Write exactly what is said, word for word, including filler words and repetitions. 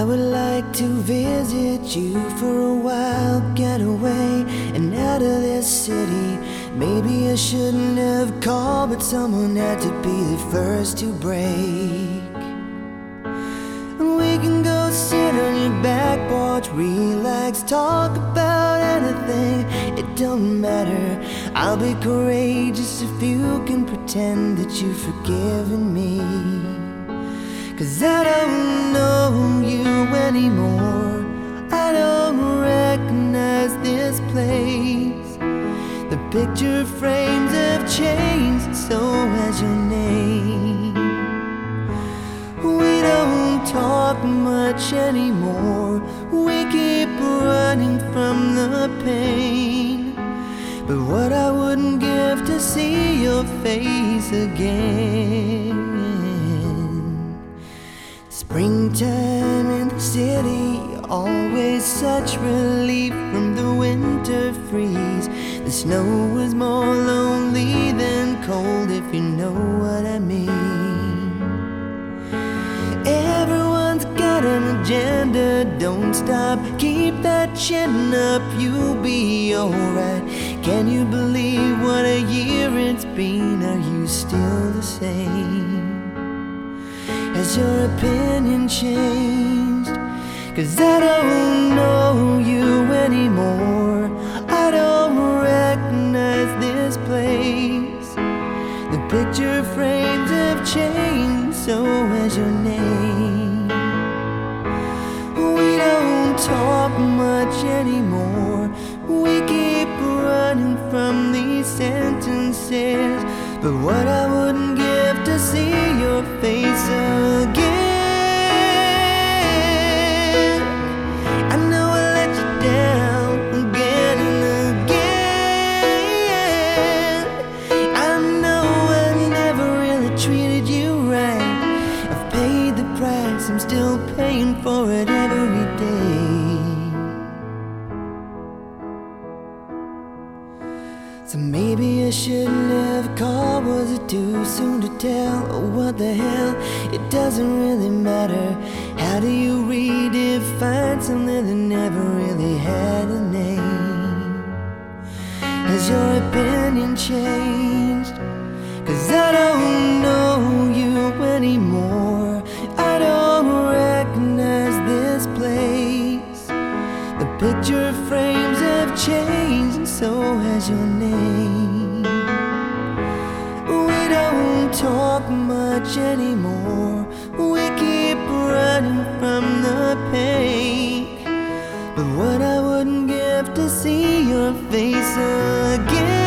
would like to visit you for a while, get away and out of this city. Maybe I shouldn't have called, but someone had to be the first to break. And we can go sit on your back porch, relax, talk about anything. It don't matter, I'll be courageous if you can pretend that you've forgiven me. 'Cause I don't know you anymore, I don't recognize this place. The picture frames have changed, and so has your name. We don't talk much anymore, we keep running from the pain. But what I wouldn't give to see your face again. Springtime in the city, always such relief from the winter freeze. The snow was more lonely than cold, if you know what I mean. Everyone's got an agenda, don't stop, keep that chin up, you'll be alright. Can you believe what a year it's been? Are you still the same? Has your opinion changed? 'Cause I don't know you anymore, I don't recognize this place. The picture frames have changed, so has your name. We don't talk much anymore, we keep running from these sentences. But what I wouldn't give to see your face again. I know I let you down again and again. I know I never really treated you right. I've paid the price, I'm still paying for it every day. So maybe I shouldn't have called, was it too soon to tell? Oh, what the hell, it doesn't really matter. How do you redefine something that never really had a name? Has your opinion changed? 'Cause I don't know you anymore, I don't recognize this place. The picture frames have changed, and so has your name. We don't talk much anymore, we keep running from the pain. But what I wouldn't give to see your face again.